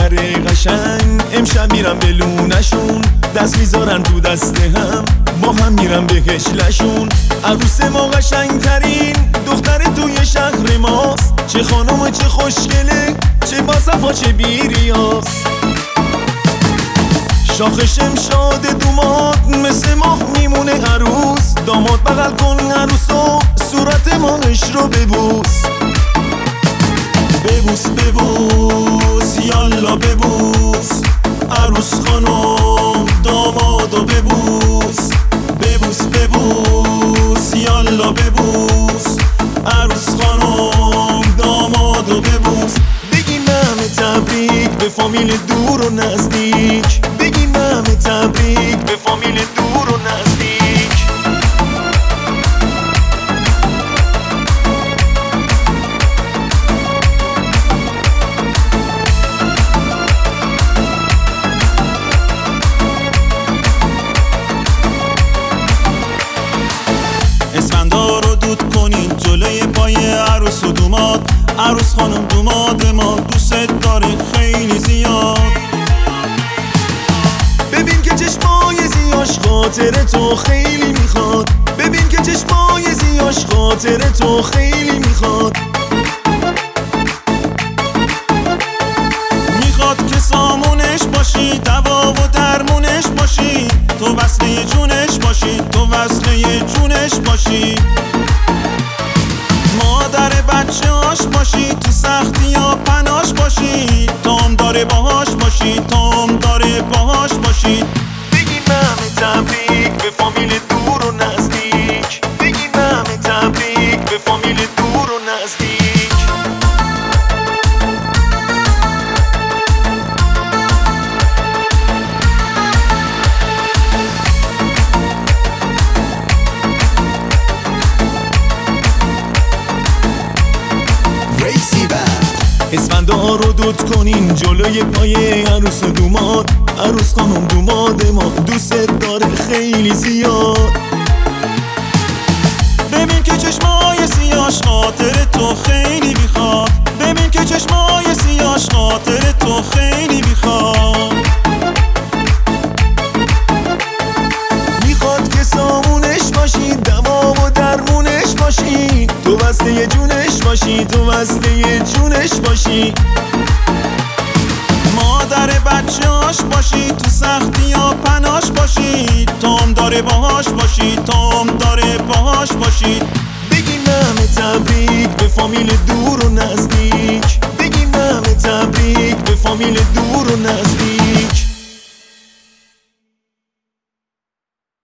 دختر قشنگ، امشب میرم به لونشون، دست میذارن تو دست هم، با هم میرم به هشلشون. عروس ما قشنگ ترین دختر توی شهر ماست، چه خانم چه خوشگله، چه باصفا چه بیریاس. شاخش امشاد دوماد مثل ماه میمونه عروس، داماد بغل کن عروسو، صورت ماهش رو ببوس. ببوس ببوس یالا ببوس، عروس خانم دامادو ببوس. ببوس ببوس یالا ببوس، عروس خانم دامادو ببوس. بگیم همه تبریک به فامیل دور و نزدیک، بگیم همه تبریک به فامیل دور و نزدیک. اسفندار رو دود کنین جلوی پای عروس و دوماد، عروس خانم دوماد ما دوست داره خیلی زیاد. ببین که چشمای زیاش خاطر تو خیلی میخواد، ببین که چشمای زیاش خاطر تو خیلی میخواد. میخواد که سامونش باشی، دوا و درمونش باشی، تو وصله جونش باشی، تو وصله جونش باشی. مادر بچه هاش باشی، تو سختی یا پناش باشی، تام داره باهاش باشی، تام داره باهاش باشی. بگیم همه تبریک به فامیل دور و نزدیک، بگیم همه تبریک به فامیل دور و نزدیک. اسفندار رو دود کنین جلوی پای عروس و دوماد، عروس خانم دوماد ما دوست داره خیلی زیاد. ببین که چشمای سیاش خاطر تو خیلی میخواد، ببین که چشمای سیاش خاطر تو خیلی میخواد. میخواد که سامونش باشی، دوا و درمونش باشی، تو وصله جونش باشی، تو وصله جونش باشی. مادر بچه هاش باشی، تو سختی یا پناش باشی، تام داره باهاش باشی، تام داره باهاش باشی. بگیم همه تبریک به فامیل دور و نزدیک.